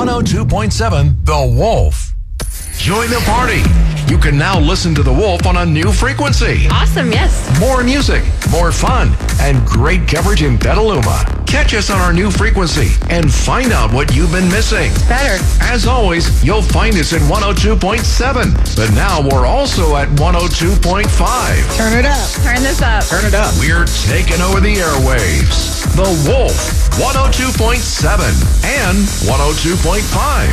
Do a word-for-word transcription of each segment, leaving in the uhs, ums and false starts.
one oh two point seven The Wolf. Join the party. You can now listen to The Wolf on a new frequency. Awesome, yes. More music, more fun, and great coverage in Petaluma. Catch us on our new frequency and find out what you've been missing. Better. As always, you'll find us at one oh two point seven, but now we're also at one oh two point five. Turn it up. Turn this up. Turn it up. We're taking over the airwaves. The Wolf, one oh two point seven and one oh two point five.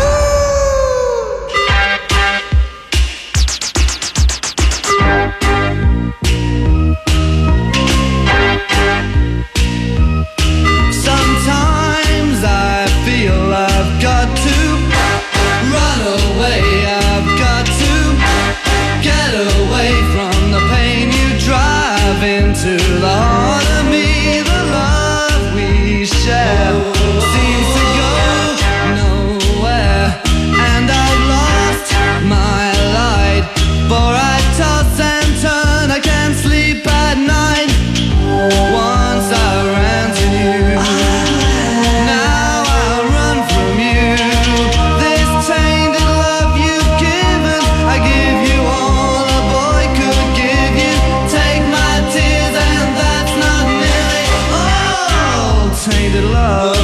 Sometimes I feel I've got to run away. I've got to get away from the pain you drive into the heart of me. The love we share seems to go nowhere, and I've lost my light. For I toss and turn, I can't sleep at night. Once I ran to you, now I run from you. This tainted love you've given, I give you all a boy could give you. Take my tears and that's not nearly all. Tainted love,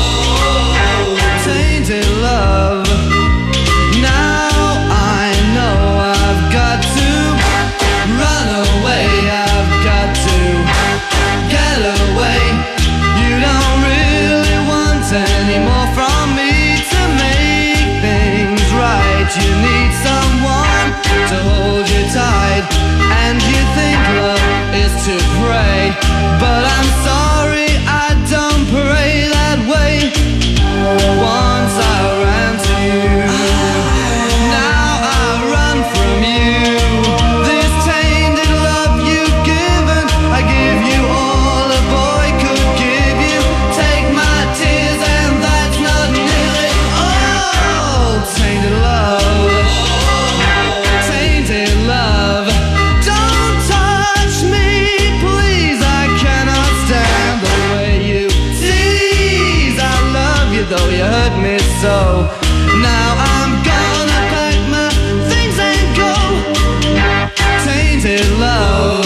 tainted love. Now I know I've got to run away. I've got to get away. You don't really want any more from me to make things right. You need someone to hold you tight, and you think love is to pray, but I'm sorry, I don't pray that way. Once I ran to you, now I run from you. This tainted love you've given, I give you all a boy could give you. Take my tears and that's not nearly all. Tainted love, tainted love. Don't touch me, please, I cannot stand the way you tease. I love you though you hurt me so. Now I'm gonna pack my things and go. Tainted love,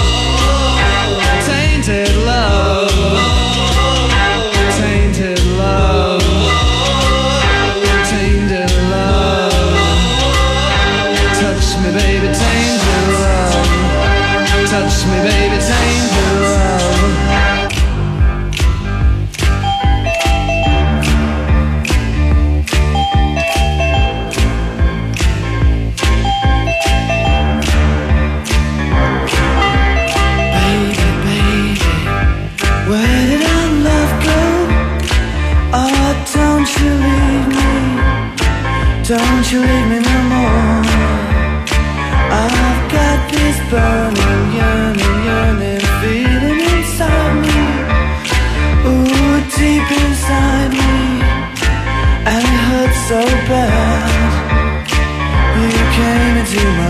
tainted love, tainted love, tainted love. Touch me, baby, tainted love. Touch me, baby, tainted love. Baby, baby, where did our love go? Oh, don't you leave me, don't you leave me no more. I've got this burning, yearning, yearning feeling inside me. Ooh, deep inside me, and it hurts so bad. You came into my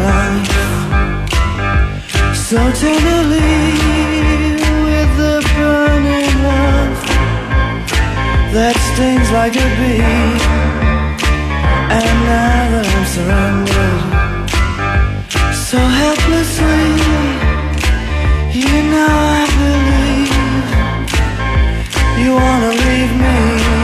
life so tenderly, with the burning love that stings like a bee. And now that I'm surrounded so helplessly, you know I believe you wanna leave me.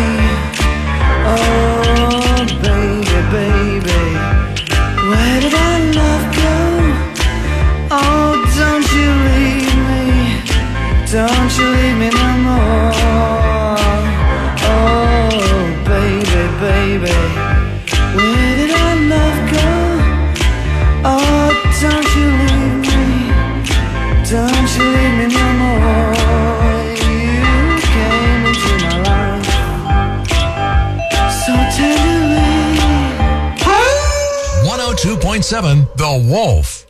Oh, baby, baby, where did our love go? Oh, don't you leave me, don't you leave me no more. Oh, baby, baby, where did our love go? Oh, don't you leave me, don't you leave me no more. You came into my life so tenderly. one oh two point seven The Wolf.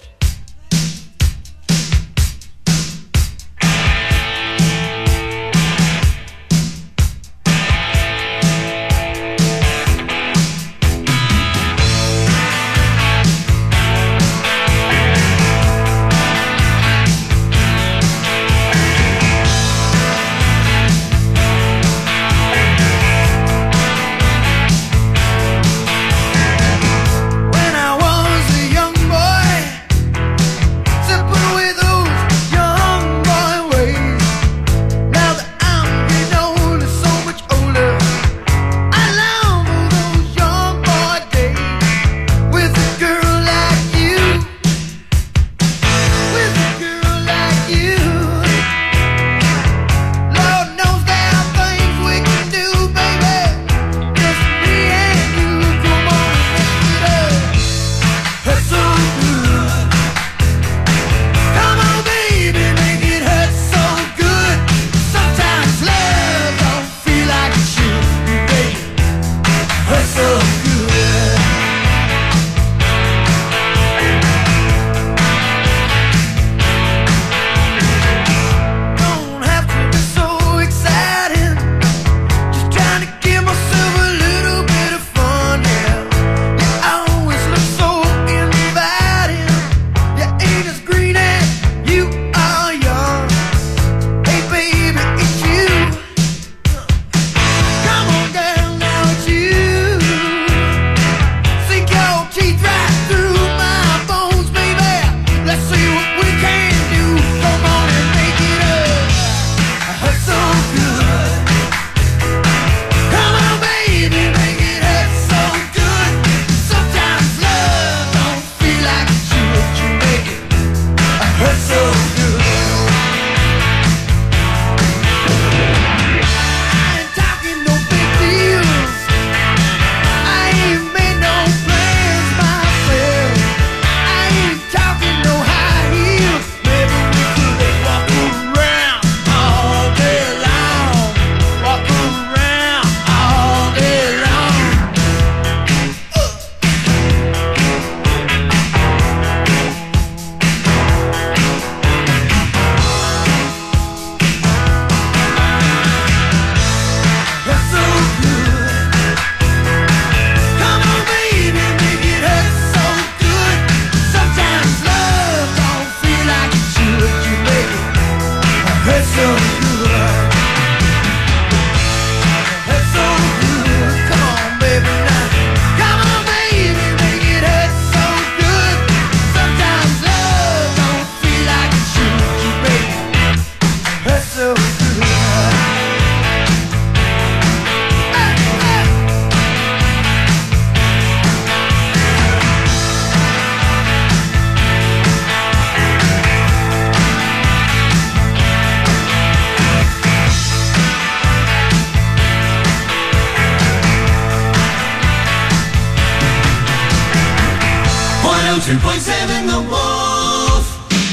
ten point seven The Wolf.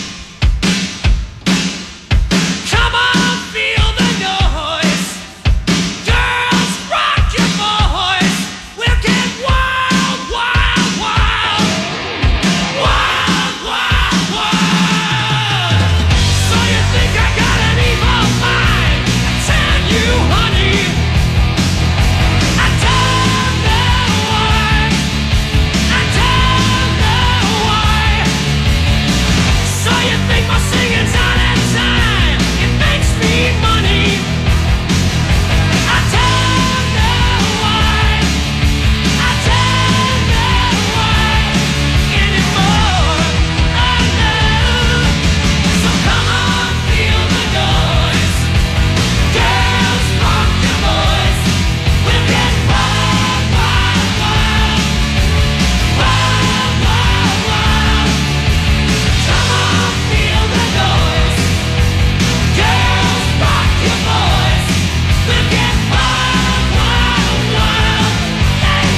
Come on, feel the noise. Girls, rock your voice. We'll get wild, wild, wild. Wild, wild, wild. So you think I got an evil mind? I tell you, honey, I don't know why. I don't know why. So you think my singing's out of time? It makes me money. I don't know why. I don't know why anymore. Oh no. So come on, feel the noise. Girls, rock your voice. We'll get wild, wild, wild. Wild, wild, wild. Come on, feel the noise. Girls, rock your voice. We'll get wild, wild, wild. They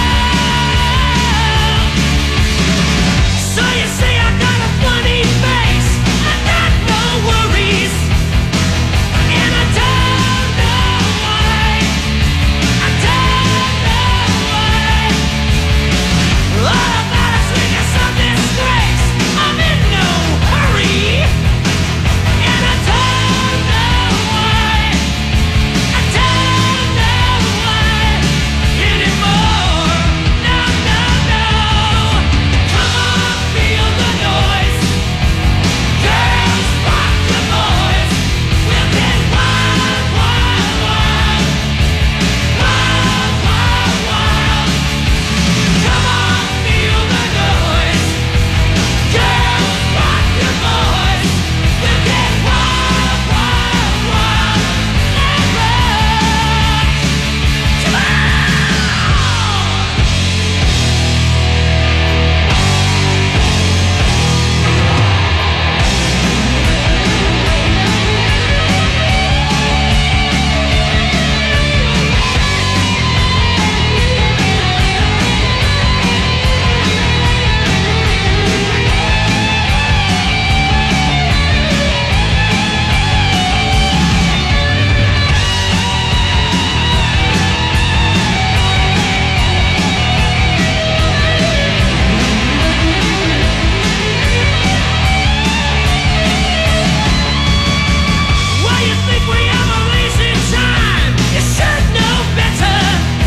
will. So you say I got a funny face. I got no worries. And I don't know why. I don't know why. All about us, we got some disgrace. I'm in no hurry. And I don't know why. I don't know why anymore. No, no, no. Come on, feel the noise. Girls, rock your voice. We'll get wild, wild, wild. Wild, wild, wild. Come on, feel the noise. Girls, rock your voice. We'll get wild, wild, wild. Let rock. Come on. Well, you think we have a lazy time? You should know better.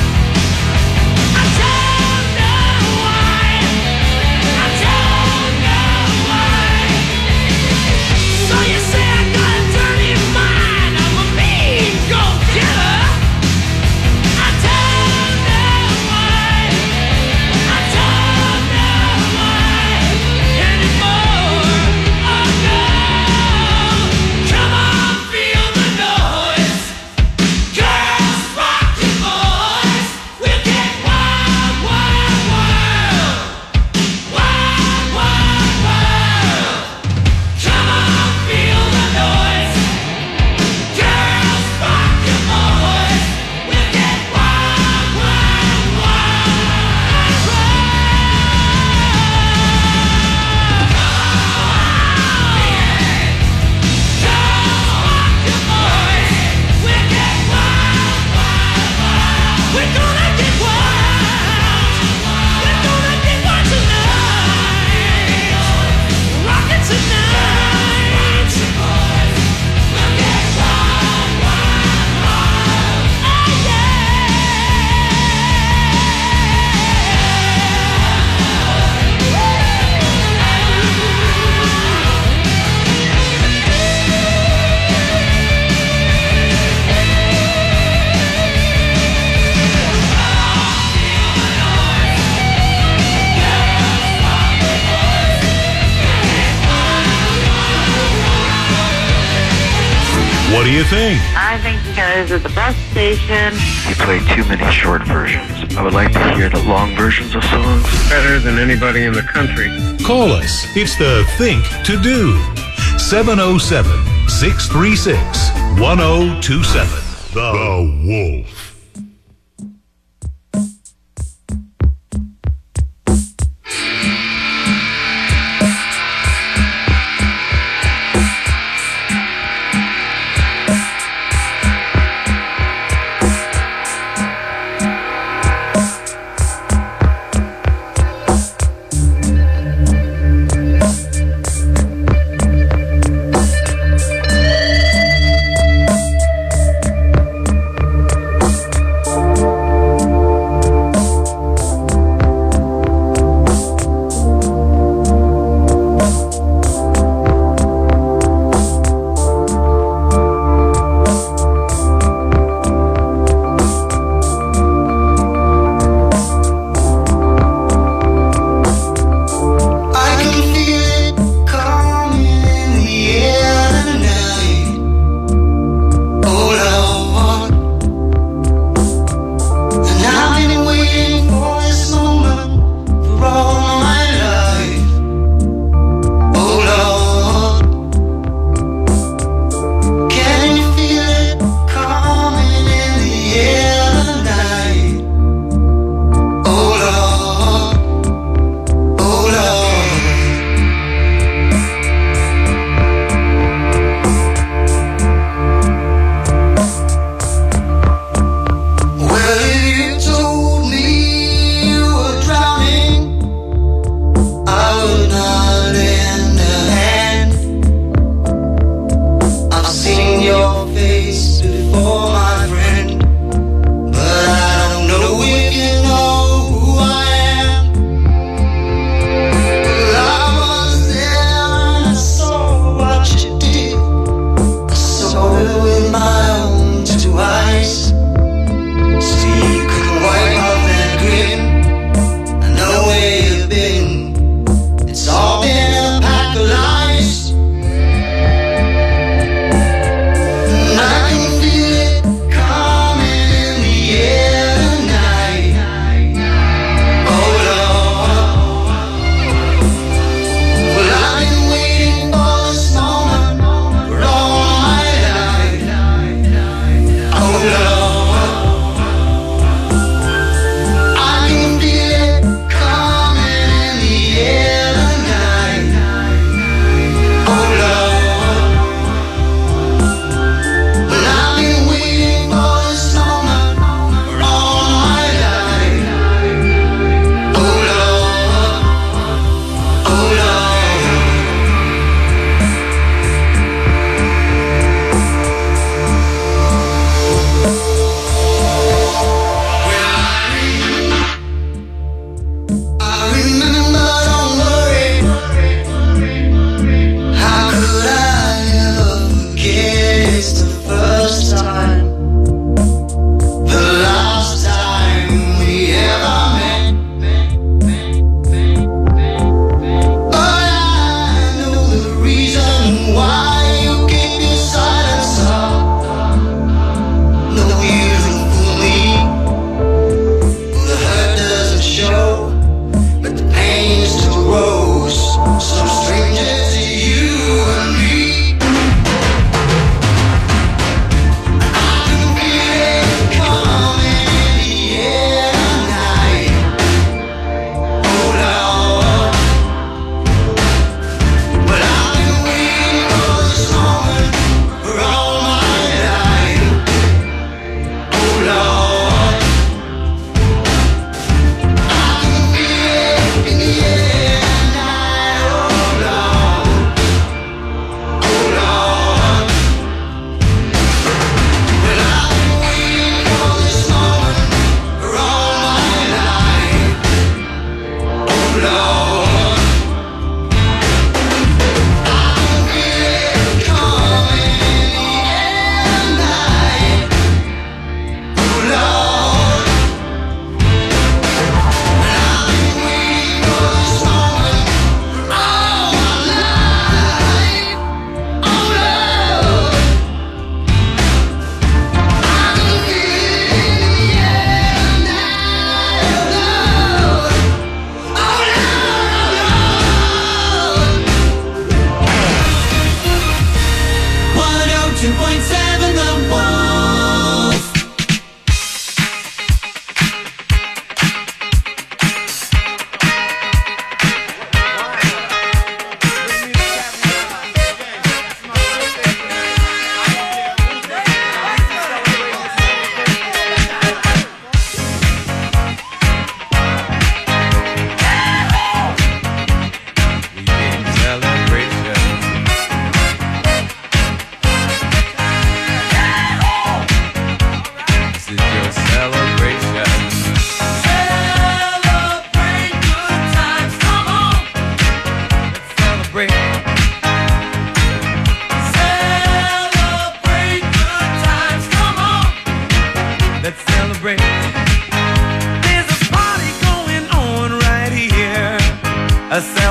I don't know why. I don't know why. So you say I got a dirty mind? I'm a mean go-getter. I don't know why. I don't know why anymore. Oh no. Come on, feel the noise. Girls, rock your voice. We'll get wild, wild, wild. Wild, wild, wild. Come on, feel the noise. Girls, rock your voice. We'll get wild, wild, wild. Girls, rock your voice. We'll get wild, wild, wild. We're gonna get wild. We're gonna get wild tonight. Rockin' tonight. We'll get wild, wild, wild. Oh What do you think? I think you guys are the best station. You play too many short versions. I would like to hear the long versions of songs. Better than anybody in the country. Call us. It's the Think to Do. seven oh seven, six three six, one oh two seven. The Wolf.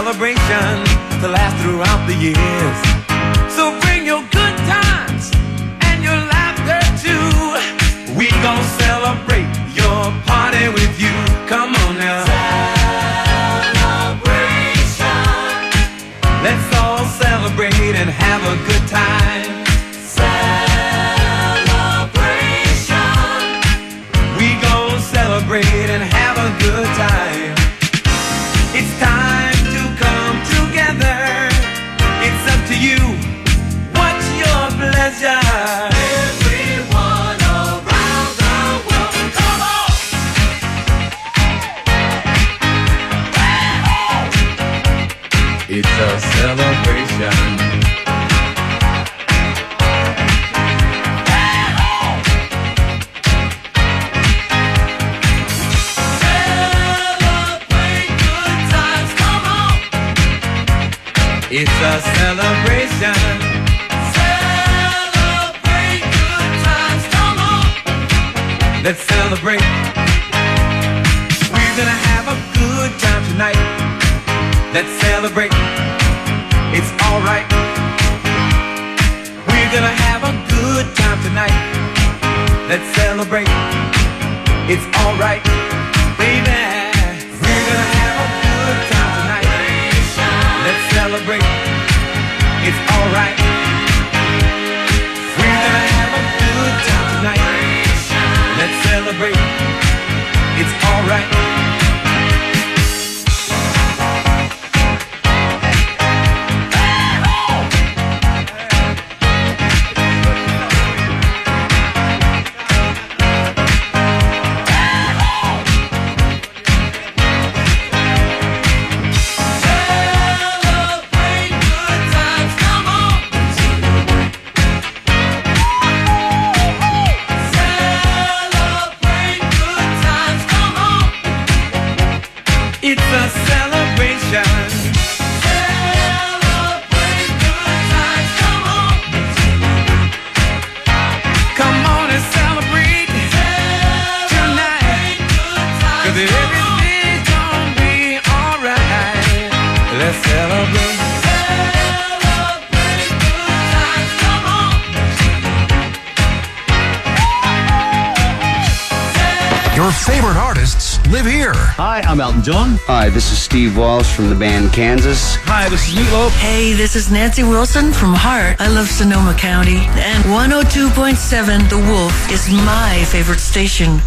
celebration to last throughout the years. So bring your good times and your laughter too. We gon' celebrate your party with you. Come on now. Celebration. Let's all celebrate and have a good time. Celebration. We gon' celebrate and have a good time. It's time to come together. It's up to you. What's your pleasure? Everyone around the world, come on! It's a celebration. It's a celebration. Celebrate good times, come on. Let's celebrate. We're gonna have a good time tonight. Let's celebrate. It's alright. We're gonna have a good time tonight. Let's celebrate. It's alright, baby. We're gonna have a good time tonight. Let's celebrate. It's alright. We're gonna have a good time tonight. Let's celebrate. It's alright. It's a celebration. Celebrate good times, come on. Come on and celebrate tonight. Cause everything's gonna be alright. Let's celebrate. Celebrate good times, come on. Your favorite artists live here. Hi, I'm Elton John. Hi, this is Steve Walsh from the band Kansas. Hi, this is Meatloaf. Hey, this is Nancy Wilson from Heart. I love Sonoma County. And one oh two point seven The Wolf is my favorite station.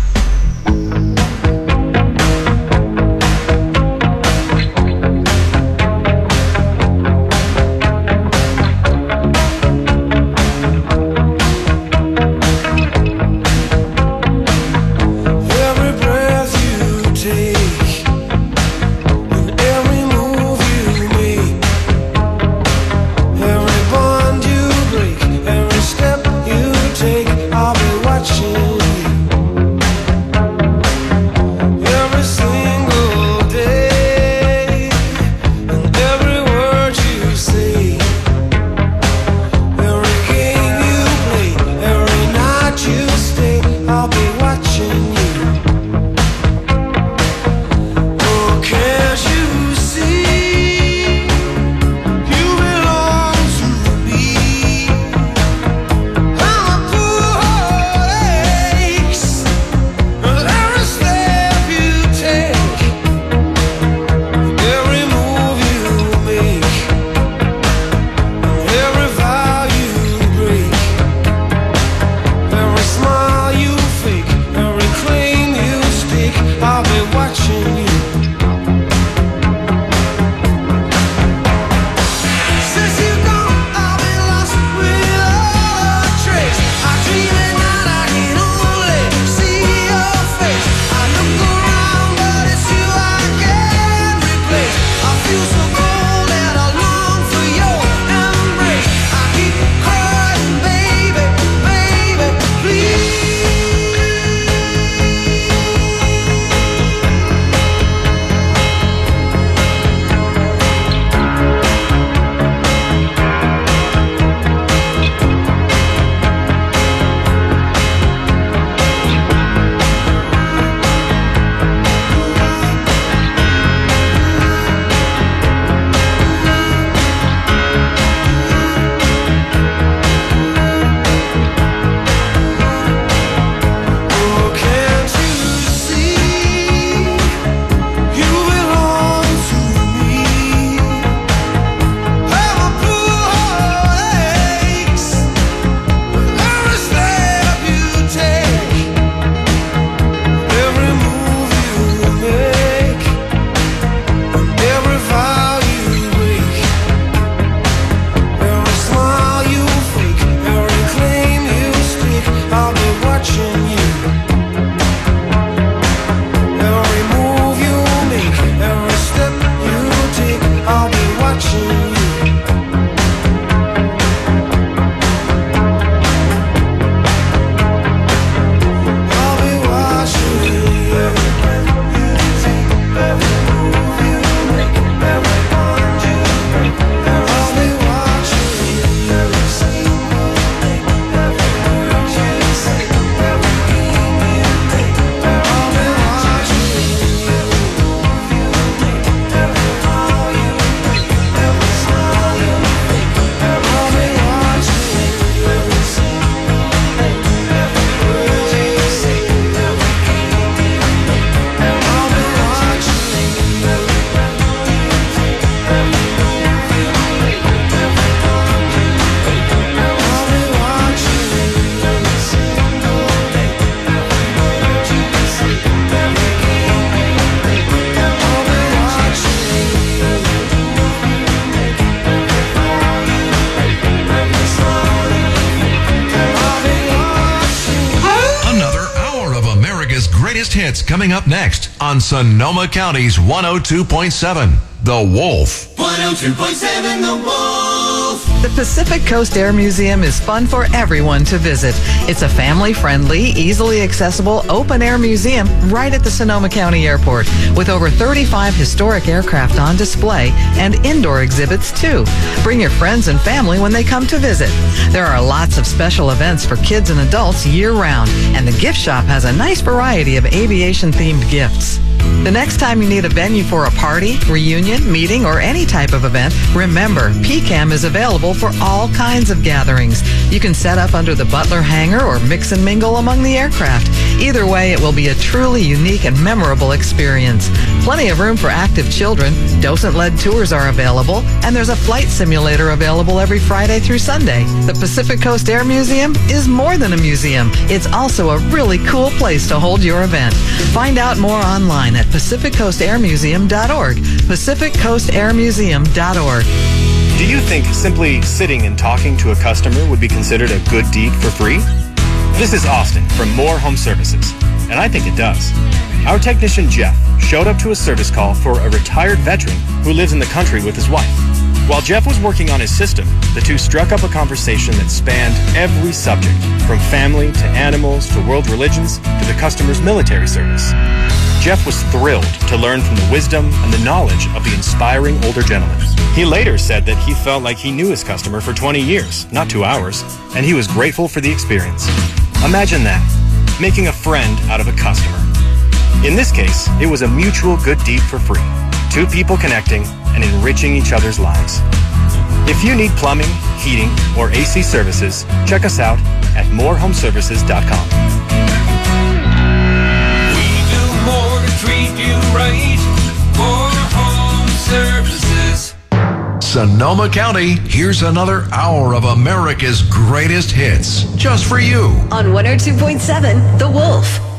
hits coming up next on Sonoma County's one oh two point seven, The Wolf. one oh two point seven The Wolf. The Pacific Coast Air Museum is fun for everyone to visit. It's a family-friendly, easily accessible, open-air museum right at the Sonoma County Airport with over thirty-five historic aircraft on display and indoor exhibits too. Bring your friends and family when they come to visit. There are lots of special events for kids and adults year-round, and the gift shop has a nice variety of aviation-themed gifts. The next time you need a venue for a party, reunion, meeting, or any type of event, remember, P CAM is available for all kinds of gatherings. You can set up under the Butler hangar or mix and mingle among the aircraft. Either way, it will be a truly unique and memorable experience. Plenty of room for active children, docent-led tours are available, and there's a flight simulator available every Friday through Sunday. The Pacific Coast Air Museum is more than a museum. It's also a really cool place to hold your event. Find out more online at pacific coast air museum dot org. pacific coast air museum dot org. Do you think simply sitting and talking to a customer would be considered a good deed for free? This is Austin from Moore Home Services, and I think it does. Our technician Jeff showed up to a service call for a retired veteran who lives in the country with his wife. While Jeff was working on his system, the two struck up a conversation that spanned every subject, from family to animals to world religions to the customer's military service. Jeff was thrilled to learn from the wisdom and the knowledge of the inspiring older gentleman. He later said that he felt like he knew his customer for twenty years, not two hours, and he was grateful for the experience. Imagine that, making a friend out of a customer. In this case, it was a mutual good deed for free. Two people connecting and enriching each other's lives. If you need plumbing, heating, or A C services, check us out at moore home services dot com. Treat you right. Moore Home Services. Sonoma County, here's another hour of America's greatest hits, just for you. On one oh two point seven, The Wolf.